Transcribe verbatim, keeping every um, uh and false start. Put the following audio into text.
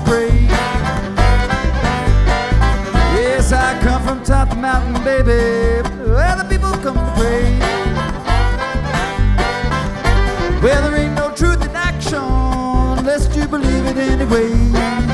pray. Yes, I come from top of the mountain, baby, where the people come to pray. Well, there ain't no truth in action, lest you believe it anyway.